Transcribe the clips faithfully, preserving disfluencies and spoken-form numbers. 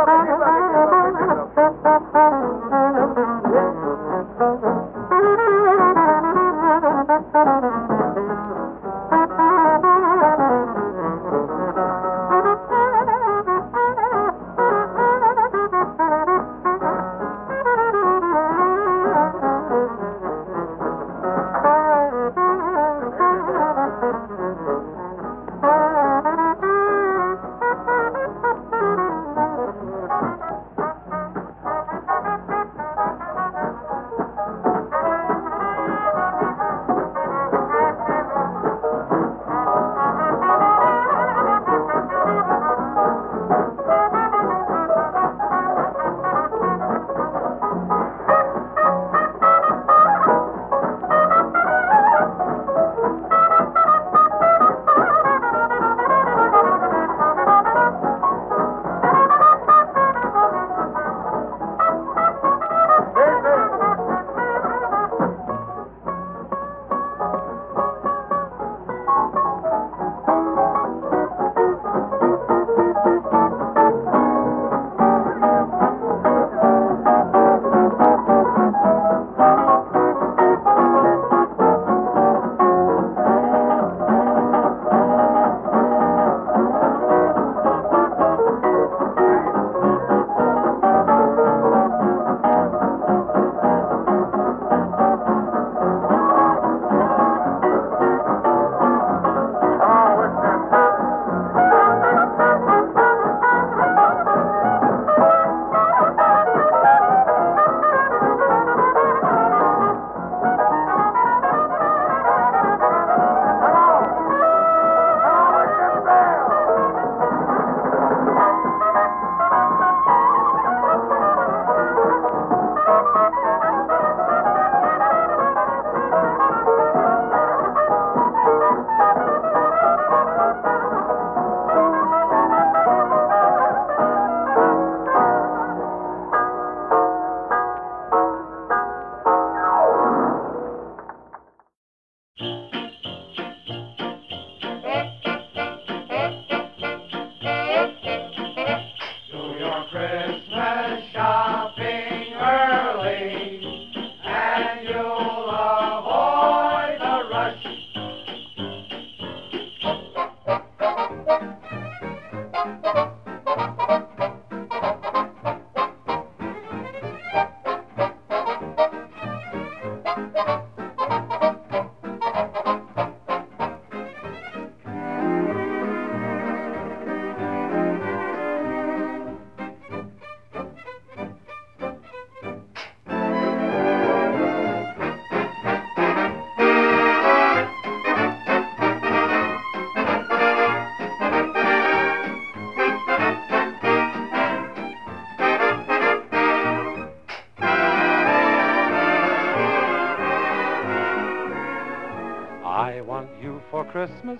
I want you for Christmas.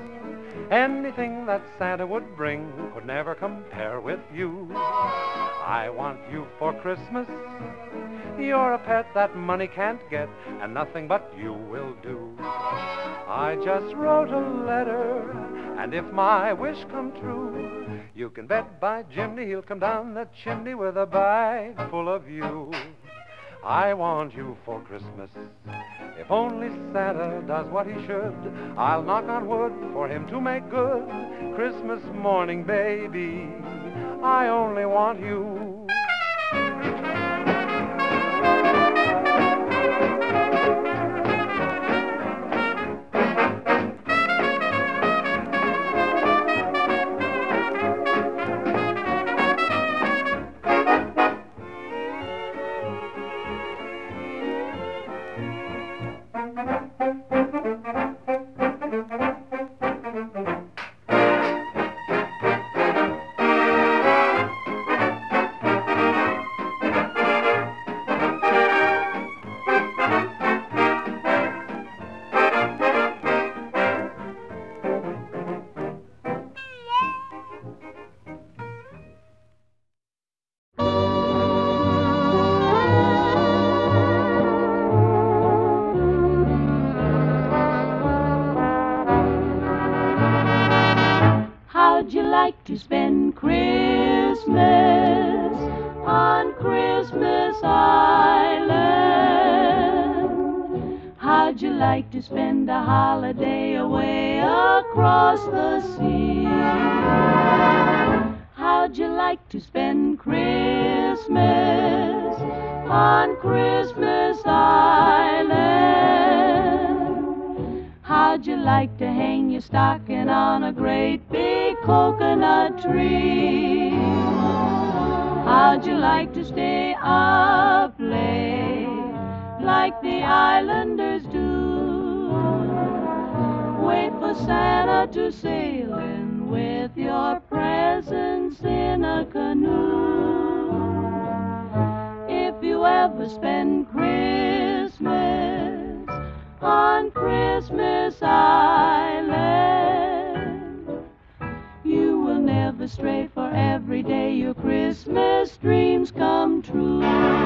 Anything that Santa would bring could never compare with you. I want you for Christmas. You're a pet that money can't get, and nothing but you will do. I just wrote a letter, and if my wish come true, you can bet by Jimmy he'll come down the chimney with a bag full of you. I want you for Christmas. If only Santa does what he should, I'll knock on wood for him to make good. Christmas morning, baby, I only want you. How'd you like to spend Christmas Christmas on Christmas Island? How'd you like to spend a holiday away across the sea? How'd you like to spend Christmas on Christmas Island? How'd you like to hang your stocking on a great big coconut tree? How'd you like to stay up late like the islanders do? Wait for Santa to sail in with your presents in a canoe. If you ever spend Christmas on Christmas Island, you will never stray, for every day your Christmas dreams come true.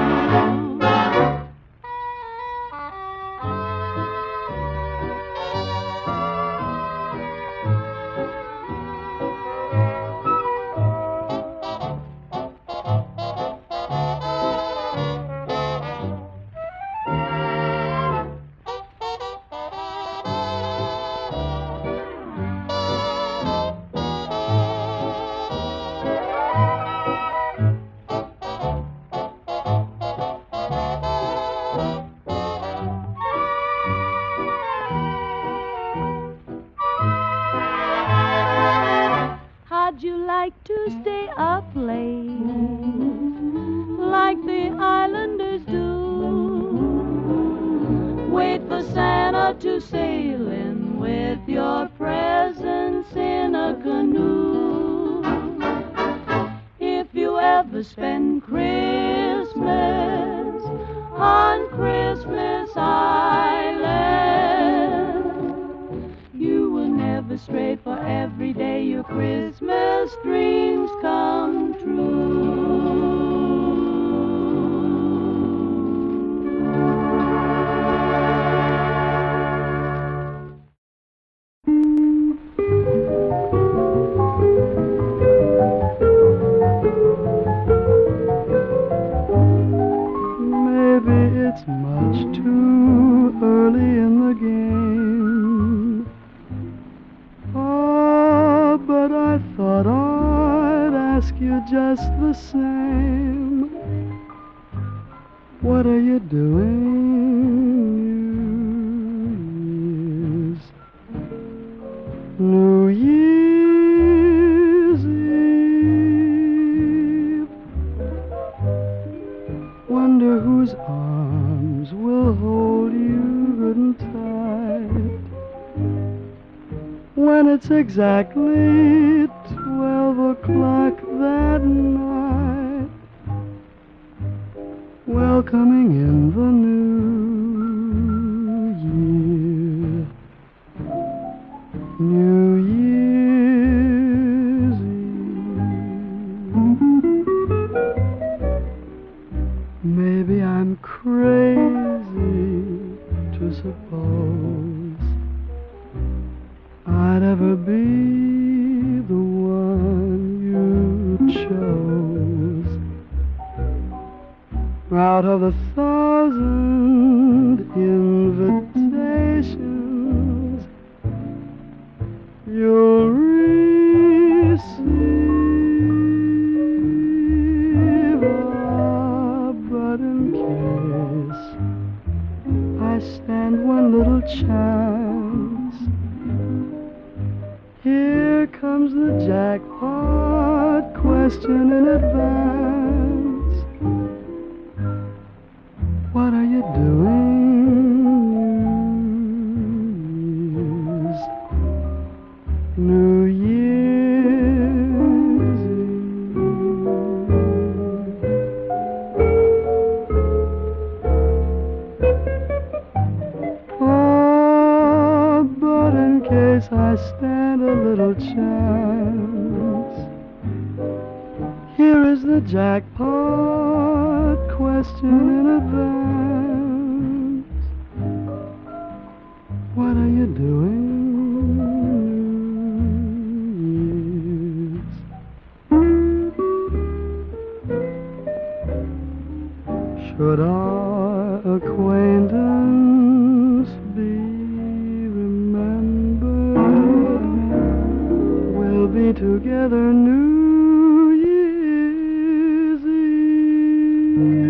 How'd you like to stay up late like the islanders do? Wait for Santa to sail in with your presents in a canoe. If you ever spend Christmas on Christmas Island, you will never stray, for every day your Christmas dreams come true. Maybe it's much too early in the game. Oh, but I thought I'd ask you just the same. What are you doing New Year's? New Year's Eve. Wonder whose arms will hold you good and tight when it's exactly twelve o'clock that night, welcoming in the new year. New Year's Eve. Maybe I'm crazy to suppose I'd ever be the one you chose out of the thousand invitations you'll receive. Ah, but in case I stand one little chance, here comes the jackpot question in advance. What are you doing New Year's? New Year's Eve. Oh, but in case I stand a little chance, here is the jackpot question in advance. What are you doing New Year's? Should our acquaintance be remembered, we'll be together New Year's Eve.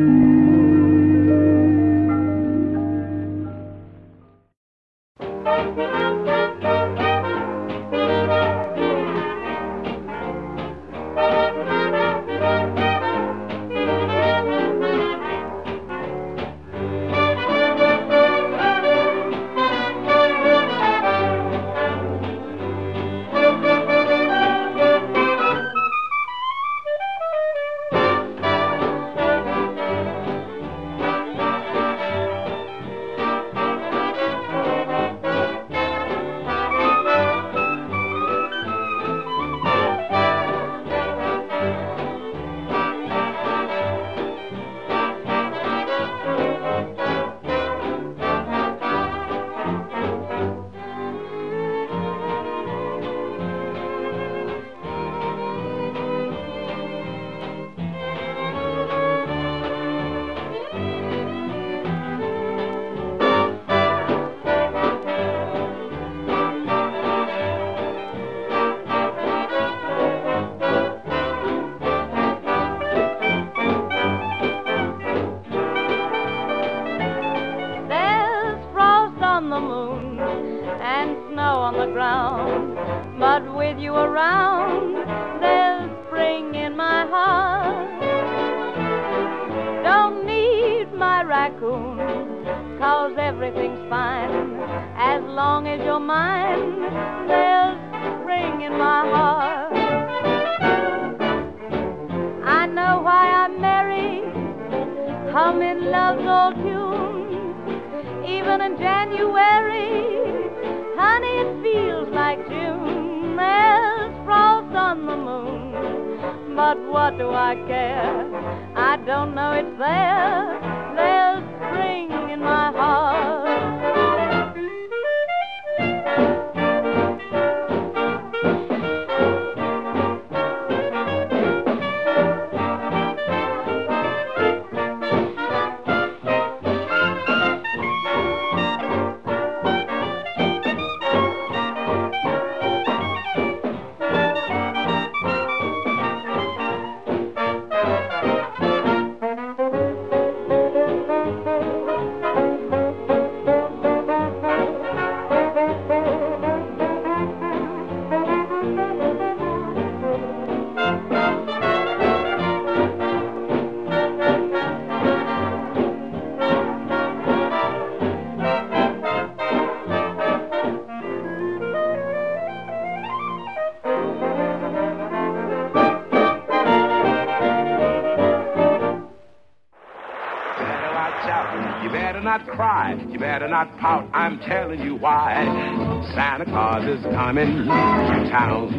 You better not pout, I'm telling you why. Santa Claus is coming to town.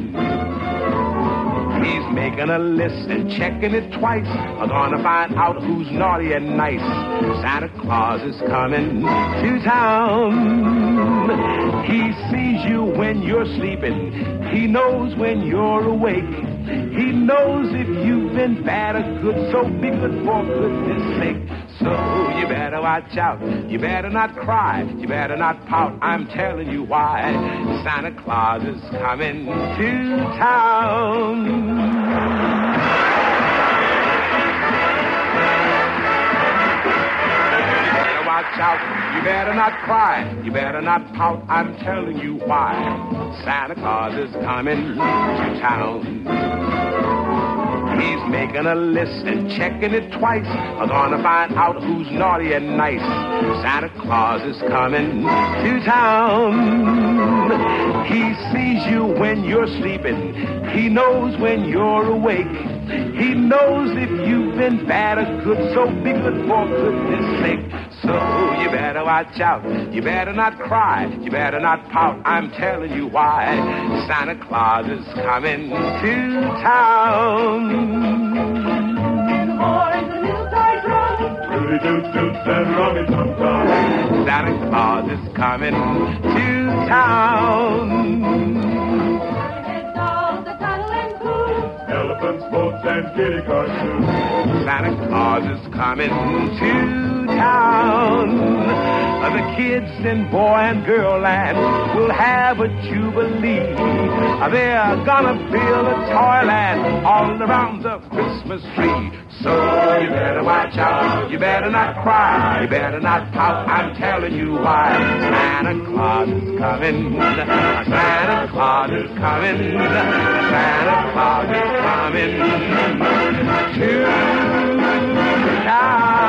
He's making a list and checking it twice. I'm gonna find out who's naughty and nice. Santa Claus is coming to town. He sees you when you're sleeping. He knows when you're awake. He knows if you've been bad or good, so be good for goodness sake. So you better watch out, you better not cry, you better not pout, I'm telling you why. Santa Claus is coming to town. You better watch out, you better not cry, you better not pout, I'm telling you why. Santa Claus is coming to town. He's making a list and checking it twice. I'm gonna find out who's naughty and nice. Santa Claus is coming to town. He sees you when you're sleeping. He knows when you're awake. He knows if you've been bad or good, so be good for goodness sake. So you better watch out, you better not cry, you better not pout, I'm telling you why. Santa Claus is coming to town. Boys and little toy drum, really doot doots and rummy tum tum. Santa Claus is coming to town. Elephants, boats, and and kitty cars too. Santa Claus is coming to town. The kids in boy and girl land will have a jubilee. They're gonna build a toyland all around the Christmas tree. So you better watch out, you better not cry, you better not pout, I'm telling you why. Santa Claus is coming, Santa Claus is coming, Santa Claus is coming to town.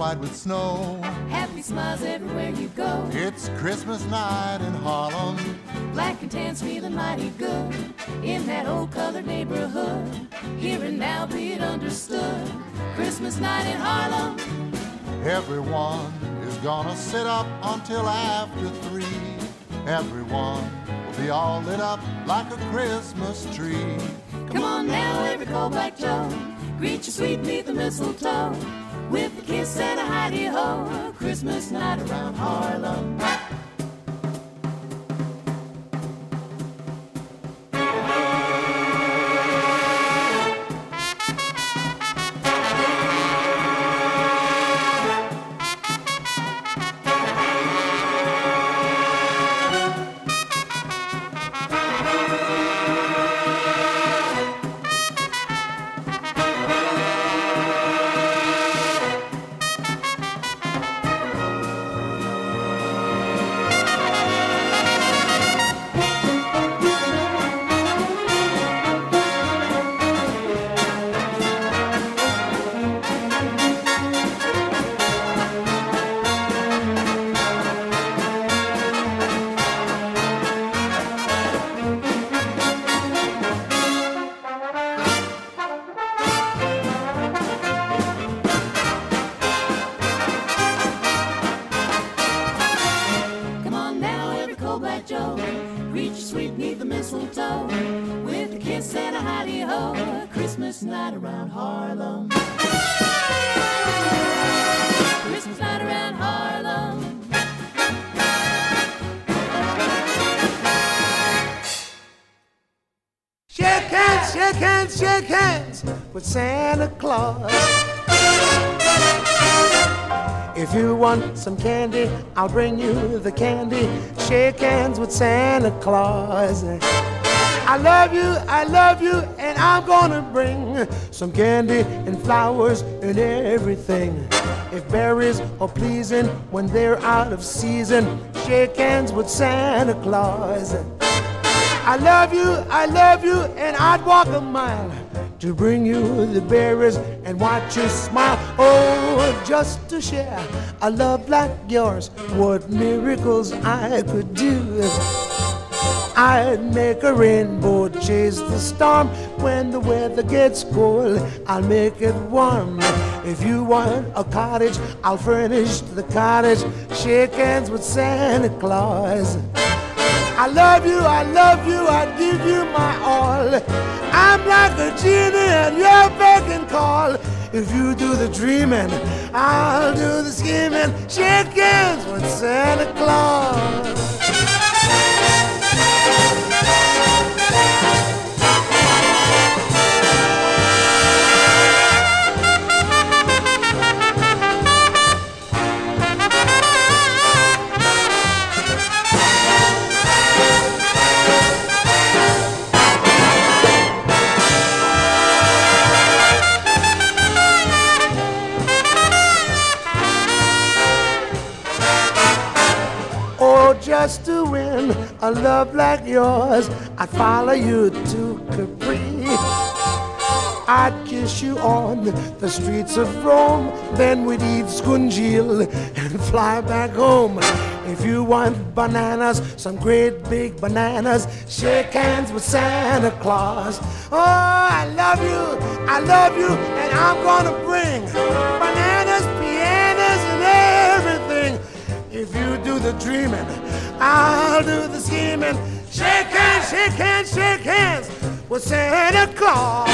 white with snow. Happy smiles everywhere you go. It's Christmas night in Harlem. Black and tan's feeling mighty good in that old colored neighborhood. Here and now be it understood. Christmas night in Harlem. Everyone is gonna sit up until after three. Everyone will be all lit up like a Christmas tree. Come on now, every cold black Joe, greet your sweet beneath the mistletoe with a kiss and a hidey-ho. Christmas night around Harlem. Shake hands with Santa Claus. If you want some candy, I'll bring you the candy. Shake hands with Santa Claus. I love you, I love you, and I'm gonna bring some candy and flowers and everything. If berries are pleasing when they're out of season, shake hands with Santa Claus. I love you, I love you, and I'd walk a mile to bring you the berries and watch you smile. Oh, just to share a love like yours, what miracles I could do. I'd make a rainbow chase the storm. When the weather gets cold, I'll make it warm. If you want a cottage, I'll furnish the cottage. Shake hands with Santa Claus. I love you, I love you, I give you my all. I'm like a genie at your beck and call. If you do the dreaming, I'll do the scheming. Shake hands with Santa Claus. Just to win a love like yours, I'd follow you to Capri. I'd kiss you on the streets of Rome. Then we'd eat scungil and fly back home. If you want bananas, some great big bananas, shake hands with Santa Claus. Oh, I love you, I love you, and I'm gonna bring bananas, pianos, and everything. If you do the dreaming, I'll do the scheming. Shake hands, shake hands, shake hands with Santa Claus.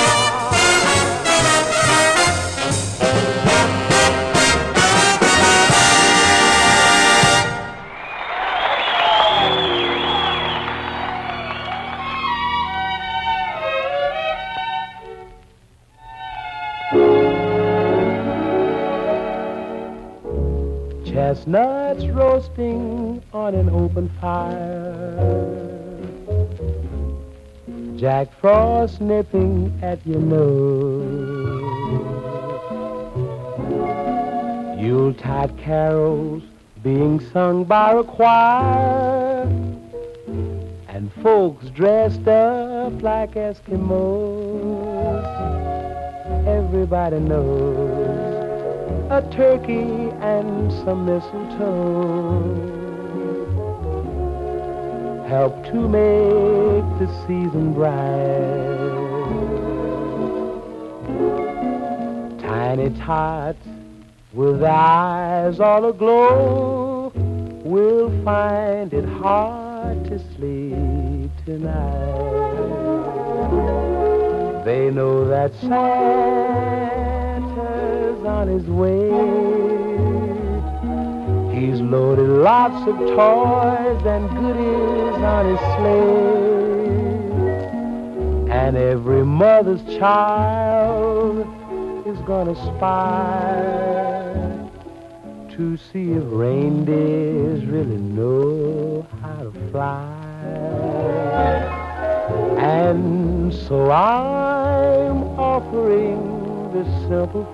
Chestnuts roasting on an open fire, Jack Frost nipping at your nose, Yuletide carols being sung by a choir, and folks dressed up like Eskimos. Everybody knows a turkey and some mistletoe help to make the season bright. Tiny tots with eyes all aglow will find it hard to sleep tonight. They know that Santa's on his way. He's loaded lots of toys and goodies on his sleigh. And every mother's child is gonna spy to see if reindeers really know how to fly. And so I'm offering this simple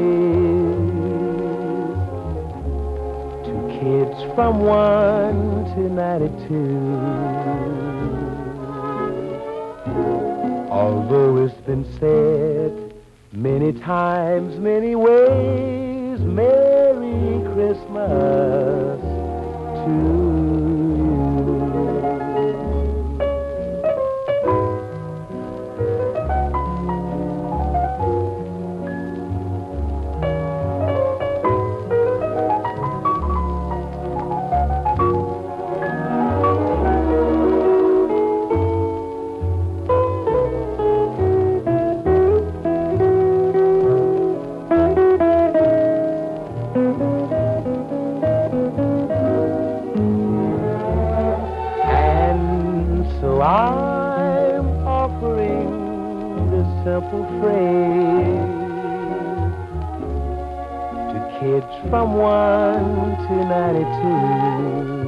phrase to kids from one to ninety-two. Although it's been said many times, many ways, Merry Christmas to you. I'm offering this simple phrase to kids from one to ninety-two.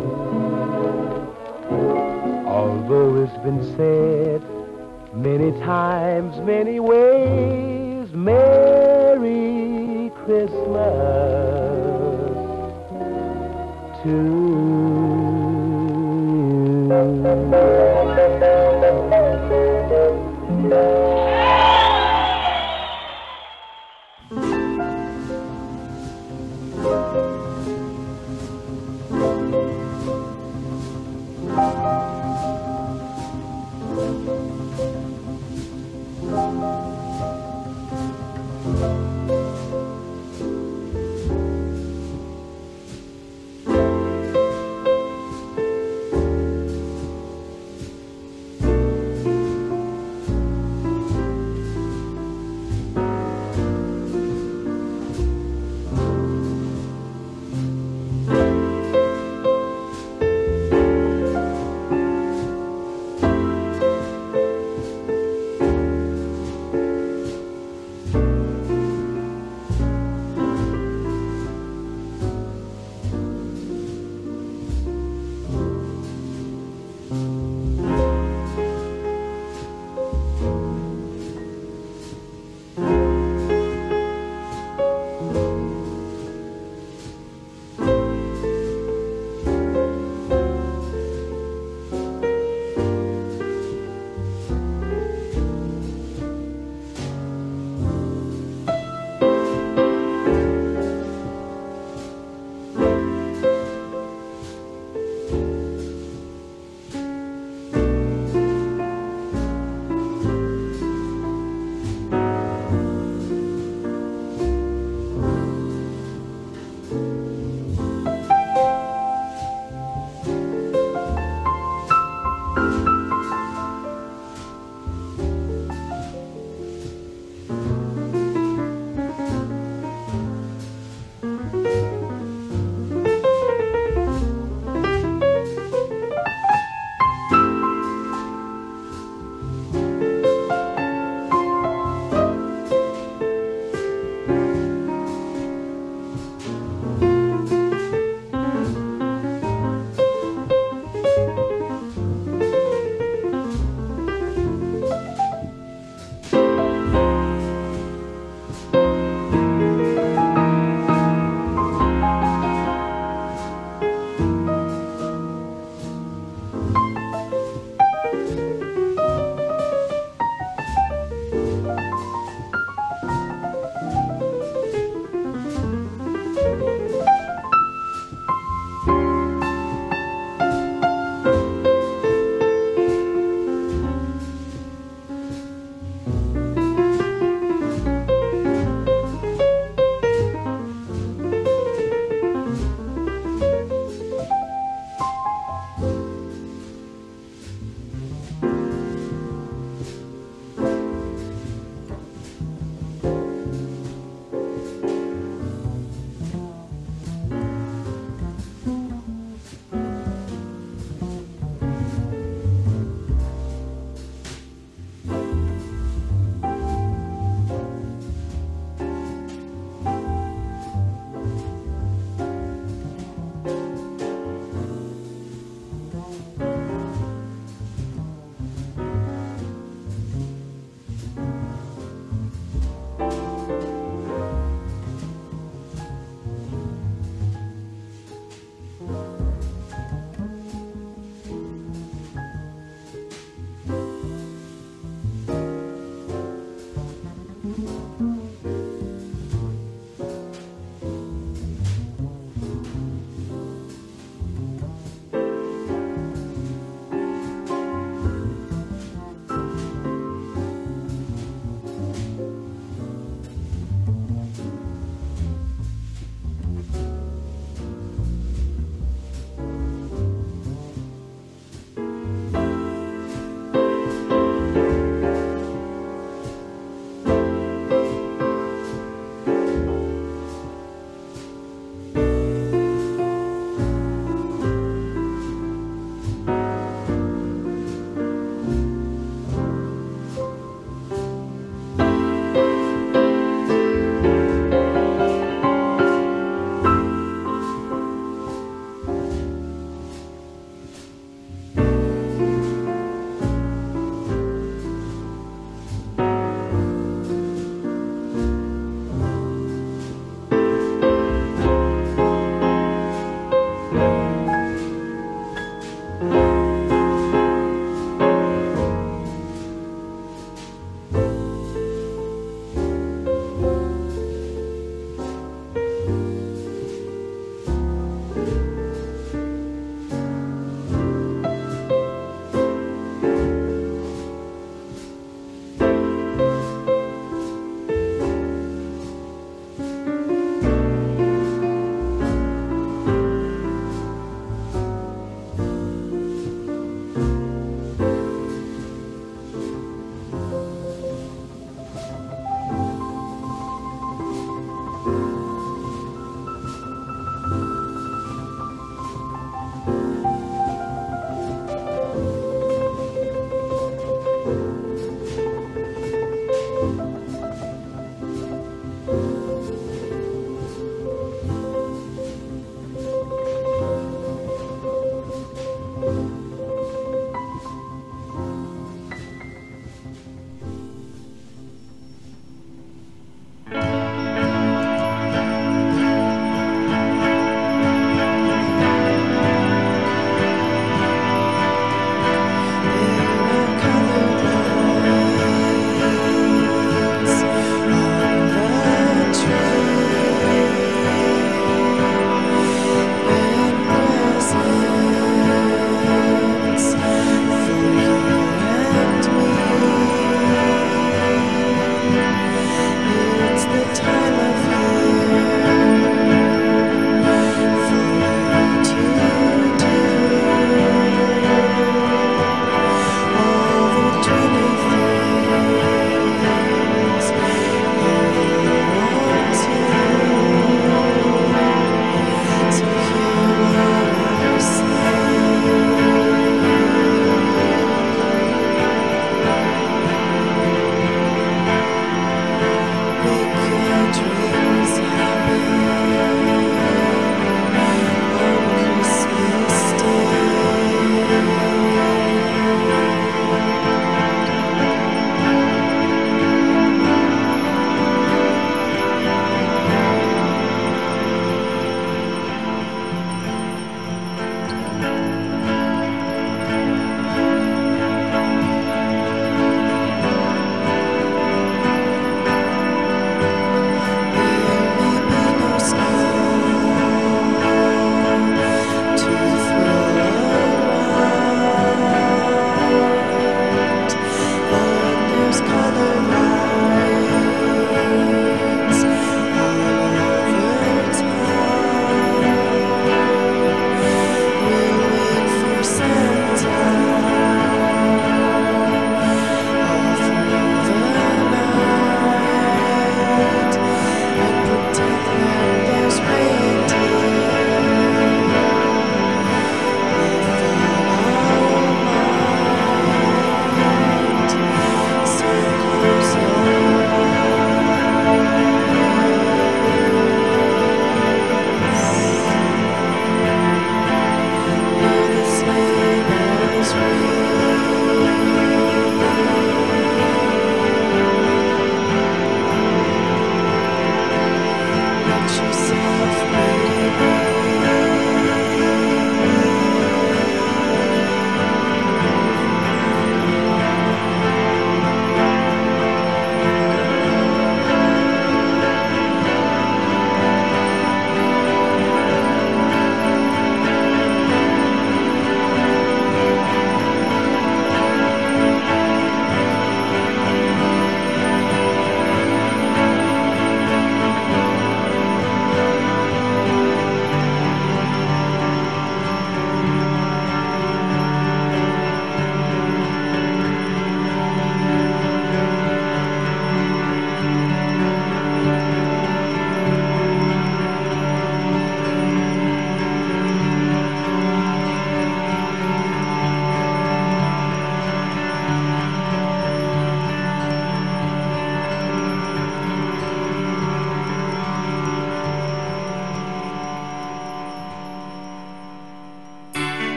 Although it's been said many times, many ways, Merry Christmas to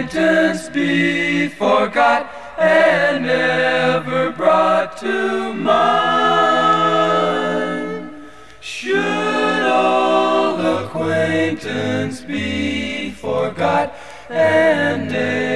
acquaintance be forgot and never brought to mind? Should old acquaintance be forgot and never